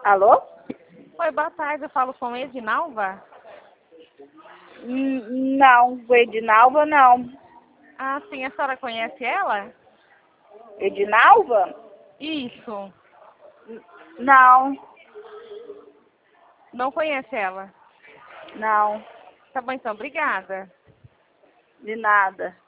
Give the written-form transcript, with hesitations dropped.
Alô? Oi, boa tarde. Eu falo com Edinalva? Não, o Edinalva não. Ah, sim. A senhora conhece ela? Edinalva? Isso. Não, Não conhece ela? não, Tá bom, então. Obrigada. de nada.